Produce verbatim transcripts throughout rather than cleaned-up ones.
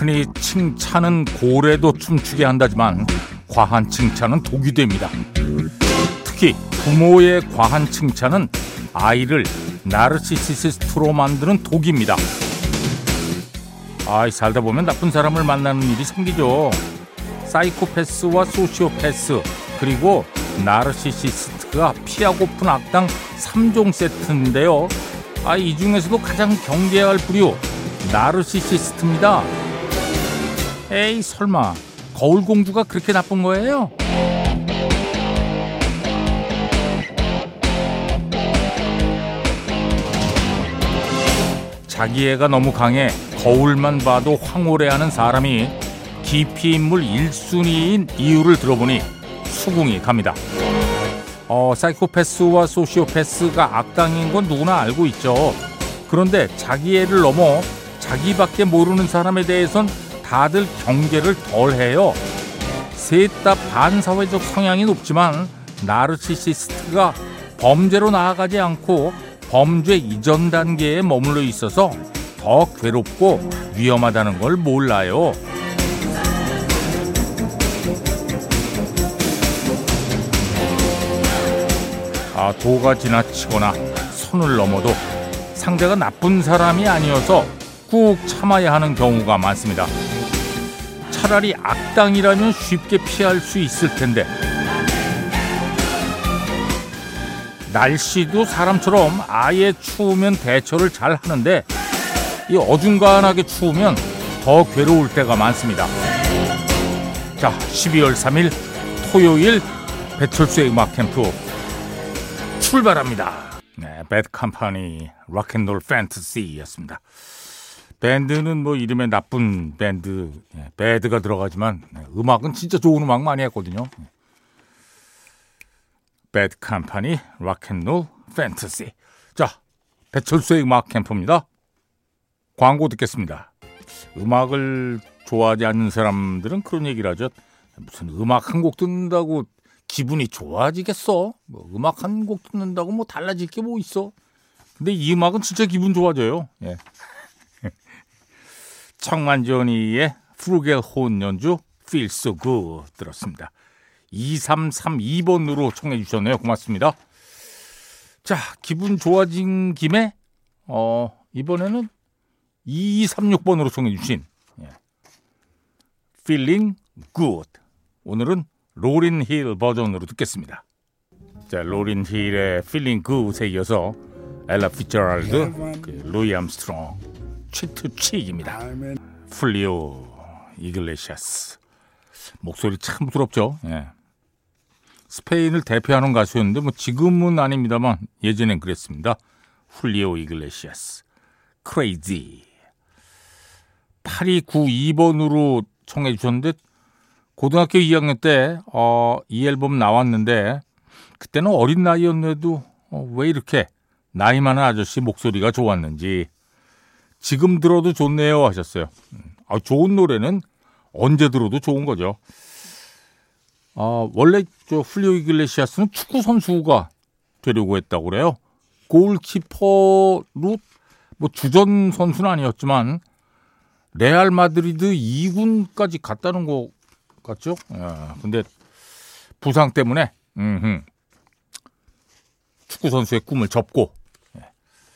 흔히 칭찬은 고래도 춤추게 한다지만 과한 칭찬은 독이 됩니다. 특히 부모의 과한 칭찬은 아이를 나르시시스트로 만드는 독입니다. 아이, 살다 보면 나쁜 사람을 만나는 일이 생기죠. 사이코패스와 소시오패스 그리고 나르시시스트가 피하고픈 악당 삼 종 세트인데요. 아, 이 중에서도 가장 경계해야 할 부류 나르시시스트입니다. 에이, 설마 거울공주가 그렇게 나쁜 거예요? 자기 애가 너무 강해 거울만 봐도 황홀해하는 사람이 기피인물 일 순위인 이유를 들어보니 수긍이 갑니다. 어, 사이코패스와 소시오패스가 악당인 건 누구나 알고 있죠. 그런데 자기 애를 넘어 자기밖에 모르는 사람에 대해선 다들 경계를 덜 해요. 셋 다 반사회적 성향이 높지만 나르시시스트가 범죄로 나아가지 않고 범죄 이전 단계에 머물러 있어서 더 괴롭고 위험하다는 걸 몰라요. 아, 도가 지나치거나 선을 넘어도 상대가 나쁜 사람이 아니어서 꾹 참아야 하는 경우가 많습니다. 차라리 악당이라면 쉽게 피할 수 있을 텐데. 날씨도 사람처럼 아예 추우면 대처를 잘 하는데 이 어중간하게 추우면 더 괴로울 때가 많습니다. 자, 십이월 삼일 토요일 배철수의 음악 캠프 출발합니다. 네, 배드 컴퍼니 락앤롤 판타시였습니다. 밴드는 뭐 이름에 나쁜 밴드, 예, 배드가 들어가지만 네, 음악은 진짜 좋은 음악 많이 했거든요. 배드 컴퍼니 락앤롤 판타시. 자, 배철수의 음악 캠프입니다. 광고 듣겠습니다. 음악을 좋아하지 않는 사람들은 그런 얘기를 하죠. 무슨 음악 한 곡 듣는다고 기분이 좋아지겠어? 뭐 음악 한 곡 듣는다고 뭐 달라질 게 뭐 있어? 근데 이 음악은 진짜 기분 좋아져요. 예. 청만전이의 프루겔 혼 연주 Feel So Good 들었습니다. 이삼삼이 번으로 청해 주셨네요. 고맙습니다. 자, 기분 좋아진 김에 어, 이번에는 이이삼육 번으로 청해 주신 예. Feeling Good. 오늘은 로린 힐 버전으로 듣겠습니다. 자, 로린 힐의 Feeling Good에 이어서 엘라 피츠제럴드, 그 루이 암스트롱, 치트 칙입니다. 풀리오 이글레시아스. 목소리 참 부드럽죠. 예. 스페인을 대표하는 가수였는데 뭐 지금은 아닙니다만 예전엔 그랬습니다. 훌리오 이글레시아스, Crazy. 팔이구이 번으로 청해 주셨는데 고등학교 이 학년 때 어, 이 앨범 나왔는데 그때는 어린 나이였는데도 어, 왜 이렇게 나이 많은 아저씨 목소리가 좋았는지 지금 들어도 좋네요 하셨어요. 아, 좋은 노래는 언제 들어도 좋은 거죠. 아, 원래 저 훌리오 이글레시아스는 축구 선수가 되려고 했다고 그래요. 골키퍼로 뭐 주전 선수는 아니었지만 레알 마드리드 이 군까지 갔다는 거 같죠? 야, 근데 부상 때문에 음흠, 축구 선수의 꿈을 접고 예.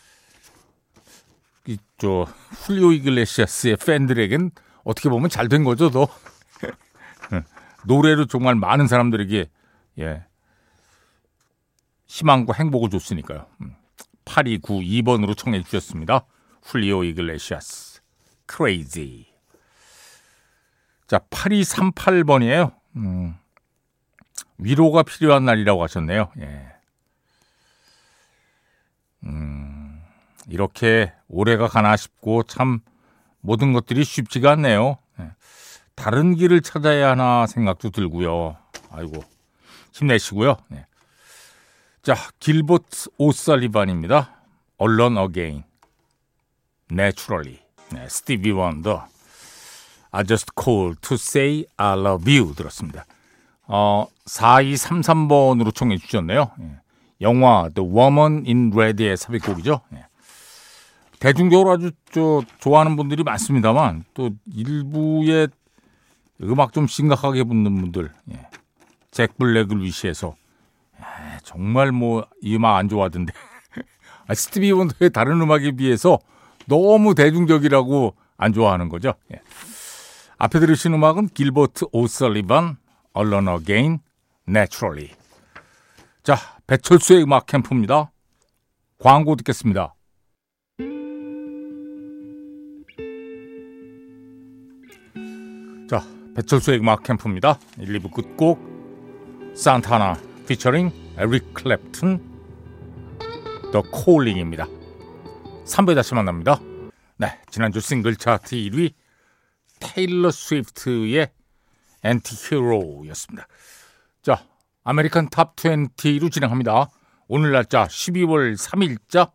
이, 저 훌리오 이글레시아스의 팬들에겐 어떻게 보면 잘 된 거죠, 더. 노래로 정말 많은 사람들에게 예, 희망과 행복을 줬으니까요. 팔이구이 번으로 청해 주셨습니다. 훌리오 이글레시아스, Crazy. 자, 팔이삼팔 번이에요. 음, 위로가 필요한 날이라고 하셨네요. 예. 음, 이렇게 올해가 가나 싶고 참 모든 것들이 쉽지가 않네요. 예. 다른 길을 찾아야 하나 생각도 들고요. 아이고, 힘내시고요. 네. 자, 길버트 오설리반입니다. Alone Again, Naturally. 네, 스티비 원더, I just called to say I love you 들었습니다. 어, 사이삼삼 번으로 청해 주셨네요. 네. 영화 The Woman in Red의 삽입곡이죠. 네. 대중적으로 아주 저 좋아하는 분들이 많습니다만 또 일부의 음악 좀 심각하게 붙는 분들, 예. 잭 블랙을 위시해서 예, 정말 뭐 이 음악 안 좋아하던데 아, 스티비 원더의 다른 음악에 비해서 너무 대중적이라고 안 좋아하는 거죠. 예. 앞에 들으신 음악은 길버트 오설리반, Alone Again, Naturally. 자, 배철수의 음악 캠프입니다. 광고 듣겠습니다. 자, 배철수의 음악 캠프입니다. 일, 이 부 끝곡 산타나 피처링 에릭 클랩튼 The Calling입니다. 삼 부에 다시 만납니다. 네, 지난주 싱글 차트 일 위 테일러 스위프트의 엔티히어로였습니다. 자, 아메리칸 탑 이십로 진행합니다. 오늘 날짜 십이월 삼일자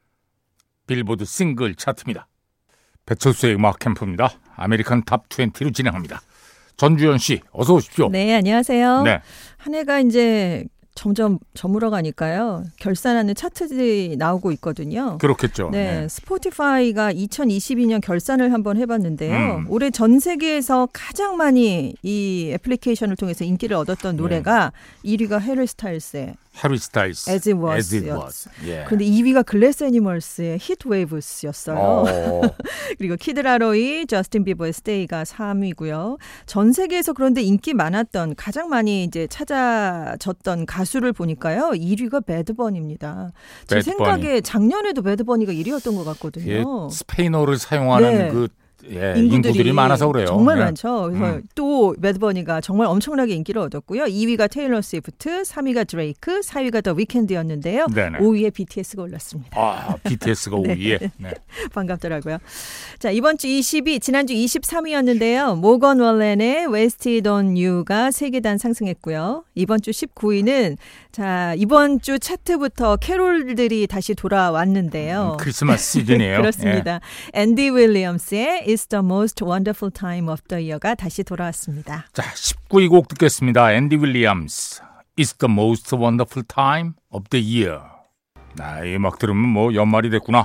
빌보드 싱글 차트입니다. 배철수의 음악 캠프입니다. 아메리칸 탑 이십로 진행합니다. 전주현 씨, 어서 오십시오. 네, 안녕하세요. 네. 한 해가 이제 점점 저물어 가니까요. 결산하는 차트들이 나오고 있거든요. 그렇겠죠. 네, 네. 스포티파이가 이천이십이 년 결산을 한번 해봤는데요. 음. 올해 전 세계에서 가장 많이 이 애플리케이션을 통해서 인기를 얻었던 노래가 네. 일 위가 해리 스타일스의 해리 스타일스 As It Was. As It Was. 예. 그런데 이 위가 글래스 애니멀스의 Heat Waves였어요. 어. 그리고 키드 라로이, 저스틴 비버의 Stay가 삼 위고요. 전 세계에서 그런데 인기 많았던 가장 많이 이제 찾아졌던 가수를 보니까요. 일 위가 배드버니입니다. 제 배드 생각에 버니. 작년에도 배드버니가 일 위였던 것 같거든요. 스페인어를 사용하는 네. 그 예, 인구들이, 인구들이 많아서 그래요. 정말 네. 많죠. 그래서 음. 또 배드버니가 정말 엄청나게 인기를 얻었고요. 이 위가 테일러 스위프트, 삼 위가 드레이크, 사 위가 더 위켄드였는데요. 네네. 오 위에 비티에스가 올랐습니다. 아, 비티에스가 네. 오 위에. 네. 반갑더라고요. 자, 이번 주 이십 위, 지난주 이십삼 위였는데요. 모건 월렌의 Wasted on You가 세 계단 상승했고요. 이번 주 십구 위는 자, 이번 주 차트부터 캐롤들이 다시 돌아왔는데요. 음, 크리스마스 시즌이에요. 그렇습니다. 예. 앤디 윌리엄스의 It's the most wonderful time of the year가 다시 돌아왔습니다. 자, 십구 위 곡 듣겠습니다. 앤디 윌리엄스, It's the most wonderful time of the year. 나 이 음악 들으면 뭐 연말이 됐구나,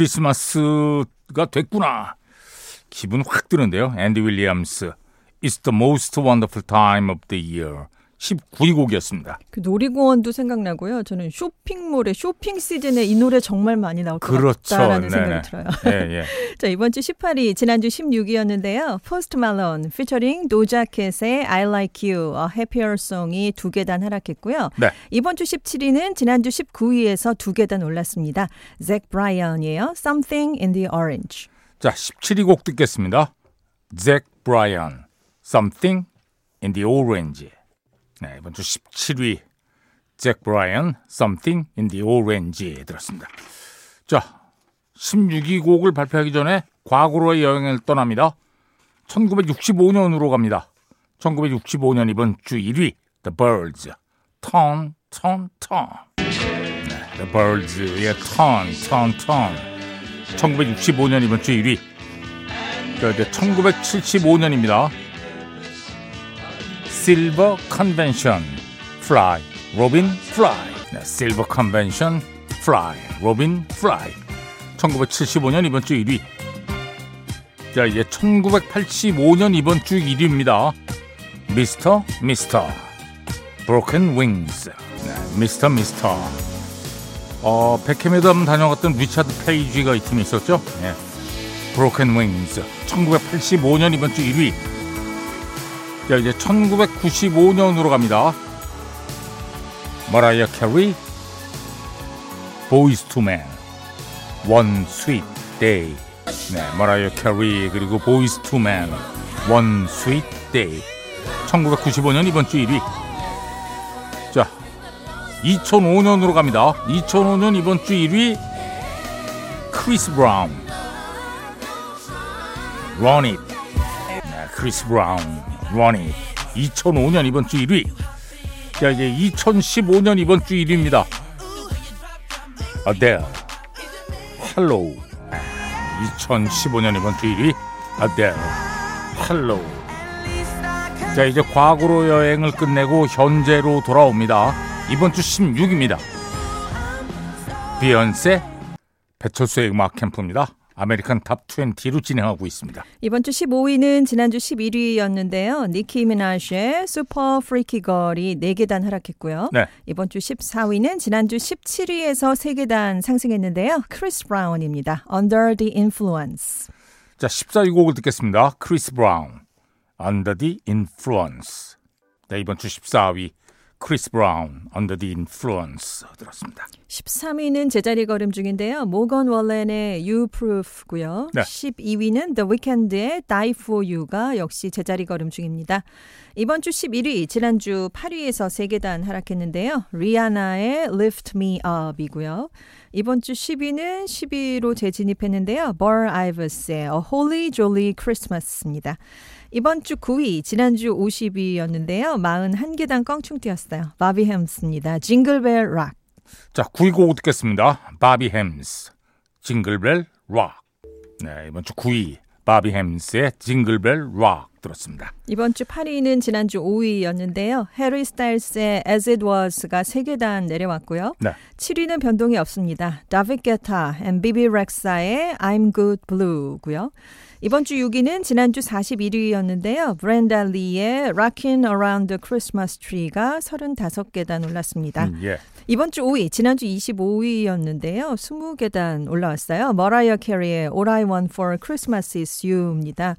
크리스마스가 됐구나, 기분 확 드는데요. 앤디 윌리엄스, It's the most wonderful time of the year. 십구 위 곡이었습니다. 그 놀이공원도 생각나고요. 저는 쇼핑몰에 쇼핑 시즌에 이 노래 정말 많이 나올 것 그렇죠. 같다라는 네네. 생각이 들어요. 예, 예. 자, 이번 주 십팔 위, 지난주 십육 위였는데요. 포스트 말론 피처링 도자켓의 I Like You, A Happier Song이 두 계단 하락했고요. 네. 이번 주 십칠 위는 지난주 십구 위에서 두 계단 올랐습니다. 잭 브라이언이에요. Something in the Orange. 자, 십칠 위 곡 듣겠습니다. 잭 브라이언, Something in the Orange. 네, 이번 주 십칠 위 잭 브라이언, Something in the Orange 들었습니다. 자, 십육 위 곡을 발표하기 전에 과거로의 여행을 떠납니다. 천구백육십오 년으로 갑니다. 천구백육십오 년 이번 주 일 위 The Birds, Turn, Turn, Turn. 네, The Birds의 Turn, Turn, Turn. 천구백육십오 년 이번 주 일 위. 자, 이제 천구백칠십오 년입니다. 실버 컨벤션 플라이 로빈 플라이. 네, 실버 컨벤션 플라이 로빈 플라이. 천구백칠십오 년 이번 주 일 위. 자, 이제 천구백팔십오 년 이번 주 일 위입니다. 미스터 미스터 브로큰 윙스. 네, 미스터 미스터. 어, 백햄에도 한번 다녀갔던 리차드 페이지가 이 팀에 있었죠. 네. 브로큰 윙스. 천구백팔십오 년 이번 주 일 위. 자, 이제 천구백구십오 년으로 갑니다. 머라이어 캐리, 보이즈 투 맨, 원 스윗 데이. 네, 머라이어 캐리 그리고 보이즈 투 맨, 원 스윗 데이. 천구백구십오 년 이번 주 일 위. 자, 이천오 년으로 갑니다. 이천오 년 이번 주 일 위 크리스 브라운, Run It. 네, 크리스 브라운, Run It. 이천오 년 이번 주 일 위. 자, 이제 이천십오 년 이번 주 일 위입니다. Adele, Hello. 이천십오 년 이번 주 일 위 Adele, Hello. 자, 이제 과거로 여행을 끝내고 현재로 돌아옵니다. 이번 주 십육 위입니다. 비욘세, 배철수의 음악 캠프입니다. 아메리칸 탑 이십로 진행하고 있습니다. 이번 주 십오 위는 지난주 십일 위였는데요. 니키 미나즈의 슈퍼 프리키 걸이 네 계단 하락했고요. 네. 이번 주 십사 위는 지난주 십칠 위에서 세 계단 상승했는데요. 크리스 브라운입니다. Under the Influence. 자, 십사 위 곡을 듣겠습니다. 크리스 브라운, Under the Influence. 네, 이번 주 십사 위 크리스 브라운, Under the Influence 들었습니다. 십삼 위는 제자리 걸음 중인데요. 모건 월렌의 You Proof고요. 네. 십이 위는 The Weeknd의 Die For You가 역시 제자리 걸음 중입니다. 이번 주 십일 위, 지난주 팔 위에서 세 계단 하락했는데요. 리아나의 Lift Me Up이고요. 이번 주 십 위는 십 위로 재진입했는데요. Burl Ivers의 A Holy Jolly Christmas입니다. 이번 주 구 위, 지난주 오십 위였는데요. 사십일 계단 껑충 뛰었어요. 바비 햄스입니다. 징글벨 락. 자, 구 위 곡 듣겠습니다. 바비 햄스, 징글벨 락. 네, 이번 주 구 위 바비 햄스의 징글벨 락 들었습니다. 이번 주 팔 위는 지난주 오 위였는데요. 해리 스타일스의 As It Was가 세 계단 내려왔고요. 네. 칠 위는 변동이 없습니다. 다비드 게타 and 비비 렉사의 I'm Good Blue고요. 이번 주 육 위는 지난주 사십일 위였는데요. 브렌다 리의 Rockin' Around the Christmas Tree가 서른다섯 계단 올랐습니다. 음, 예. 이번 주 오 위, 지난주 이십오 위였는데요. 이십 계단 올라왔어요. 머라이어 캐리의 All I Want for Christmas is You입니다.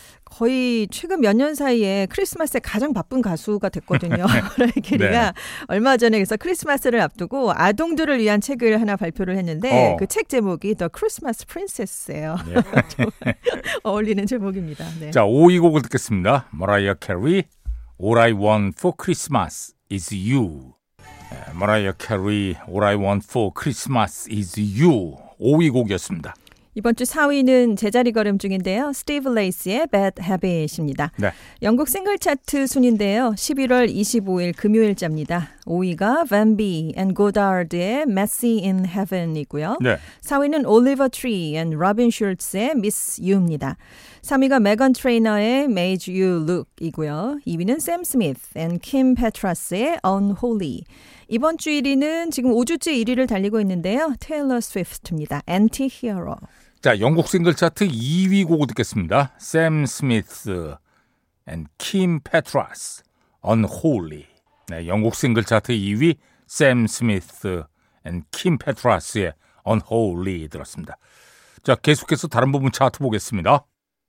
거의 최근 몇 년 사이에 크리스마스에 가장 바쁜 가수가 됐거든요. 머라이어 캐리가 네. 얼마 전에 그래서 크리스마스를 앞두고 아동들을 위한 책을 하나 발표를 했는데 어. 그 책 제목이 The Christmas Princess예요. 네. 어울리는 제목입니다. 네. 자, 오 위 곡을 듣겠습니다. 머라이어 캐리, All I Want for Christmas is You. 네, 머라이어 캐리, All I Want for Christmas is You. 오 위 곡이었습니다. 이번 주 사 위는 제자리 걸음 중인데요. 스티브 레이스의 Bad Habit입니다. 네. 영국 싱글 차트 순인데요. 십일월 이십오일 금요일자입니다. 오 위가 Van B and Goddard의 Messy in Heaven이고요. 네. 사 위는 Oliver Tree and Robin Schulz의 Miss You입니다. 삼 위가 메건 트레이너의 Made You Look이고요. 이 위는 Sam Smith and Kim Petras의 Unholy. 이번 주 일 위는 지금 오 주째 일 위를 달리고 있는데요. 테일러 스위프트입니다. Anti-Hero. 자, 영국 싱글 차트 이 위 곡을 듣겠습니다. Sam Smith and Kim Petras, Unholy. 네, 영국 싱글 차트 이 위 Sam Smith and Kim Petras의 Unholy 들었습니다. 자, 계속해서 다른 부분 차트 보겠습니다.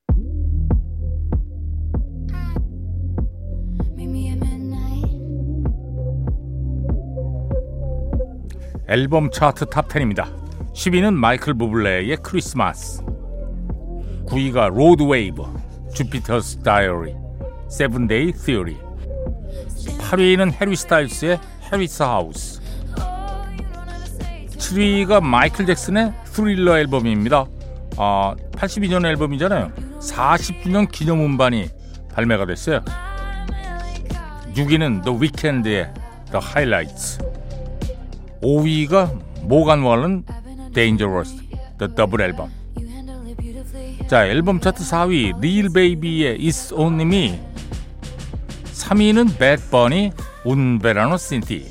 앨범 차트 탑 텐입니다. 십 위는 마이클 부블레의 크리스마스, 구 위가 로드 웨이브, 주피터스 다이어리, 세븐 데이 티어리, 팔 위는 해리 스타일스의 해리스 하우스, 칠 위가 마이클 잭슨의 스릴러 앨범입니다. 아, 팔십이 년 앨범이잖아요. 사십 주년 기념 음반이 발매가 됐어요. 육 위는 The Weeknd의 The Highlights, 오 위가 모건 월런 Dangerous, The Double 앨범. 자, 앨범 차트 사 위 Lil Baby의 It's Only Me, 삼 위는 Bad Bunny Un Verano Sin Ti,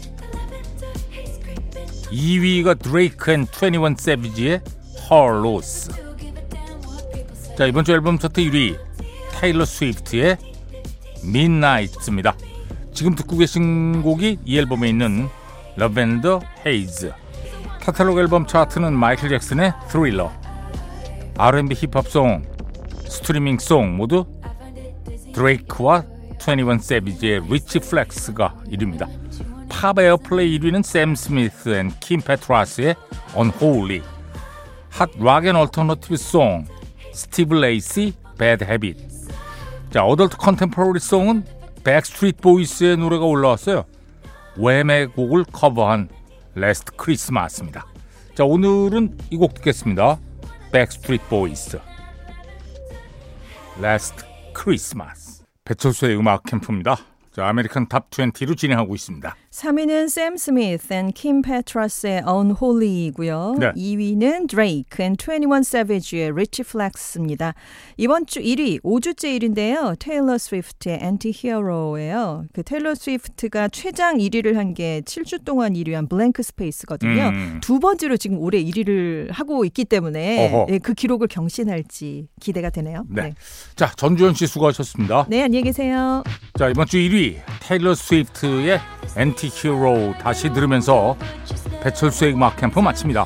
이 위가 Drake and 이십일 Savage의 Her Loss. 자, 이번 주 앨범 차트 일 위 테일러 스위프트의 Midnight입니다. 지금 듣고 계신 곡이 이 앨범에 있는 Lavender Haze. 카탈로그 앨범 차트는 마이클 잭슨의 Thriller, 알 앤 비 힙합송, 스트리밍송 모두 드레이크와 이십일 세비지의 Rich Flex가 일 위입니다. 팝 에어플레이 일 위는 샘 스미스 앤 킴 페트라스의 Unholy, 핫 락 앤 얼터너티브 송, 스티브 레이시 Bad Habit. 자, 어덜트 컨템포러리 송은 백스트리트 보이스의 노래가 올라왔어요. 웸의 곡을 커버한 Last Christmas입니다. 자, 오늘은 이 곡 듣겠습니다. Backstreet Boys, Last Christmas. 배철수의 음악 캠프입니다. 자, 아메리칸 탑 이십로 진행하고 있습니다. 삼 위는 샘 스미스 앤 킴 페트러스의 Unholy이고요. 네. 이 위는 Drake 앤 이십일 Savage의 Richie Flex입니다. 이번 주 일 위, 오 주째 일 위인데요. 테일러 스위프트의 Anti-Hero예요. 그 테일러 스위프트가 최장 일 위를 한 게 칠 주 동안 일 위한 Blank Space거든요. 음. 두 번째로 지금 올해 일 위를 하고 있기 때문에 예, 그 기록을 경신할지 기대가 되네요. 네. 네. 자, 전주현 씨 수고하셨습니다. 네, 안녕히 계세요. 자, 이번 주 일 위 테일러 스위프트의 Anti-Hero 다시 들으면서 배철수의 음악 캠프 마칩니다.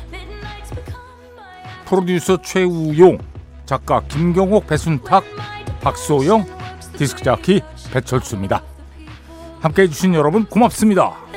프로듀서 최우용, 작가 김경옥, 배순탁, 박소영, 디스크자키 배철수입니다. 함께해 주신 여러분 고맙습니다.